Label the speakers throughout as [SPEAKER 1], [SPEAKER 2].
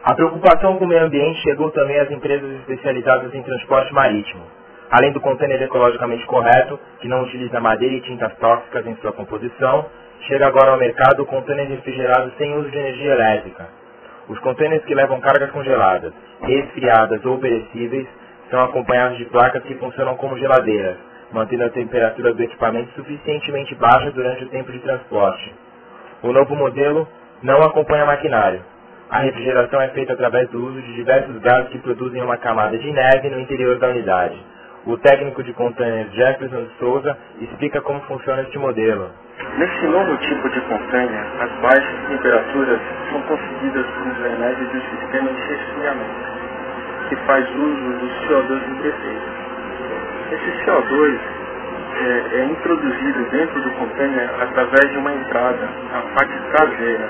[SPEAKER 1] A preocupação com o meio ambiente chegou também às empresas especializadas em transporte marítimo. Além do contêiner ecologicamente correto, que não utiliza madeira e tintas tóxicas em sua composição, chega agora ao mercado o contêiner refrigerado sem uso de energia elétrica. Os contêineres que levam cargas congeladas, resfriadas ou perecíveis são acompanhados de placas que funcionam como geladeiras, mantendo a temperatura do equipamento suficientemente baixa durante o tempo de transporte. O novo modelo não acompanha maquinário. A refrigeração é feita através do uso de diversos gases que produzem uma camada de neve no interior da unidade. O técnico de contêiner Jefferson de Souza explica como funciona este modelo.
[SPEAKER 2] Nesse novo tipo de contêiner, as baixas temperaturas são conseguidas por intermédio de um sistema de resfriamento, que faz uso do CO2 em defeito. Esse CO2 é introduzido dentro do contêiner através de uma entrada, a parte traseira,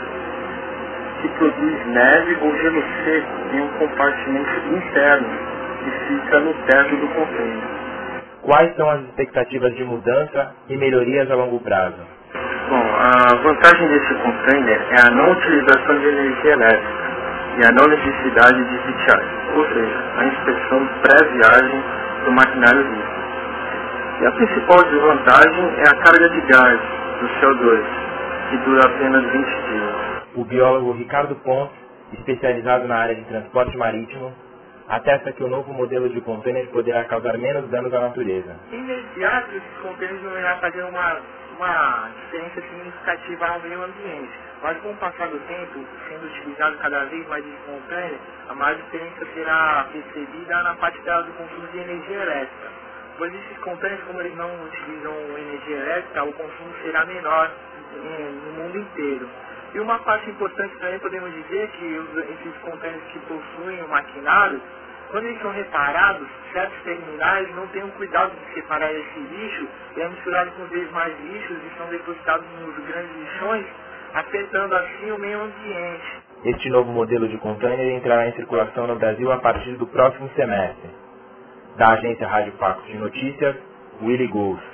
[SPEAKER 2] que produz neve ou gelo seco em um compartimento interno que fica no teto do contêiner.
[SPEAKER 1] Quais são as expectativas de mudança e melhorias a longo prazo?
[SPEAKER 2] Bom, a vantagem desse container é a não utilização de energia elétrica e a não necessidade de pitching, ou seja, a inspeção pré-viagem do maquinário livre. E a principal desvantagem é a carga de gás do CO2, que dura apenas 20 dias.
[SPEAKER 1] O biólogo Ricardo Pontes, especializado na área de transporte marítimo, atesta que o novo modelo de contêiner poderá causar menos danos à natureza.
[SPEAKER 3] Imediato, esses contêineres não irá fazer uma diferença significativa ao meio ambiente. Mas com o passar do tempo, sendo utilizado cada vez mais esse contêiner, a maior diferença será percebida na parte do consumo de energia elétrica. Pois esses contêineres, como eles não utilizam energia elétrica, o consumo será menor no mundo inteiro. E uma parte importante também podemos dizer que esses contêineres que possuem o maquinário, quando eles são reparados, certos terminais não têm o cuidado de separar esse lixo e é misturado com os demais lixos e são depositados nos grandes lixões, afetando assim o meio ambiente.
[SPEAKER 1] Este novo modelo de contêiner entrará em circulação no Brasil a partir do próximo semestre. Da agência Rádio Facos de Notícias, Willy Gous.